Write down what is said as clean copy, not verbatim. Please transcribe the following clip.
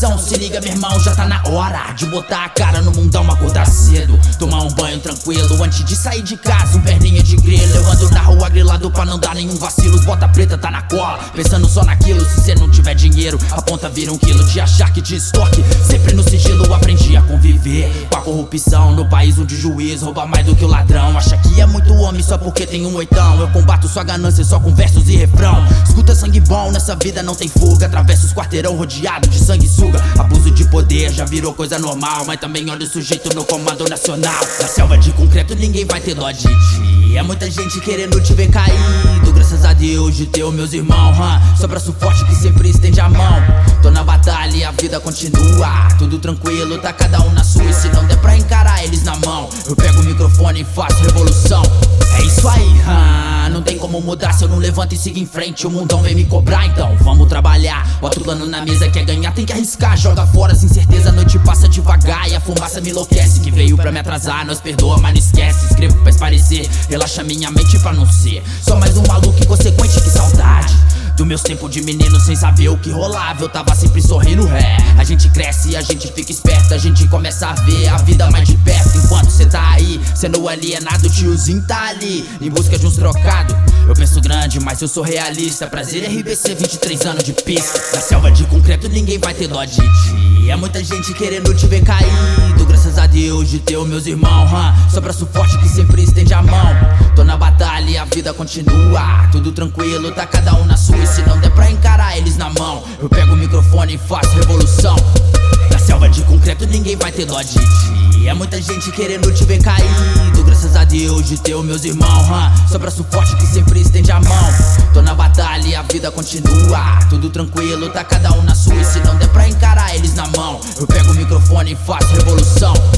coração. Se liga, meu irmão, já tá na hora de botar a cara no mundão, acordar cedo, tomar um banho tranquilo antes de sair de casa, um perninha de grilo. Eu ando na rua grilado pra não dar nenhum vacilo. Os bota preta tá na cola, pensando só naquilo. Se cê não tiver dinheiro, a ponta vira um quilo. De achar que te estoque, sempre no sigilo. Aprendi a conviver com a corrupção no país onde o juiz rouba mais do que o ladrão. Acha que é muito homem só porque tem um oitão. Eu combato sua ganância só com versos e refrão. Escuta, sangue bom, nessa vida não tem fuga. Atravessa os quarteirão rodeado de sanguessuga. Abuso de poder já virou coisa normal, mas também olha o sujeito no comando nacional. Na selva de concreto ninguém vai ter dó de ti. É muita gente querendo te ver caído. Graças a Deus de teu, meus irmãos, só braço forte que sempre estende a mão. Tô na batalha e a vida continua, tudo tranquilo, tá cada um na sua. E se não der pra encarar eles na mão, eu pego o microfone e faço revolução. É isso aí, não tem como mudar se eu não levanto e sigo em frente. O mundão vem me cobrar, então vamos trabalhar. Bota o plano na mesa, quer ganhar, tem que arriscar. Joga fora sem certeza, a noite passa devagar e a fumaça me enlouquece. Que veio pra me atrasar, nós perdoa, mas não esquece. Escrevo pra esparecer, relaxa minha mente pra não ser só mais um maluco inconsequente, que saudade do meus tempos de menino sem saber o que rolava. Eu tava sempre sorrindo, a gente cresce e a gente fica esperto. A gente começa a ver a vida mais de perto. Enquanto cê tá aí, sendo alienado, o tiozinho tá ali em busca de uns trocados. Eu penso grande, mas eu sou realista. Prazer RBC, 23 anos de pista. Na selva de concreto ninguém vai ter dó de ti. É muita gente querendo te ver caído. Graças a Deus de teu, meus irmãos, só braço forte que sempre estende a mão. Tô na batalha e a vida continua, tudo tranquilo, tá cada um na sua. E se não der pra encarar eles na mão, eu pego o microfone e faço revolução. Na selva de concreto ninguém vai ter dó de ti. É muita gente querendo te ver caído. Graças a Deus de teu, meus irmãos, só braço forte que sempre estende a mão. Tô na batalha e a vida continua, tudo tranquilo, tá cada um na sua. E se não der pra encarar eles na mão, eu pego o microfone e faço revolução.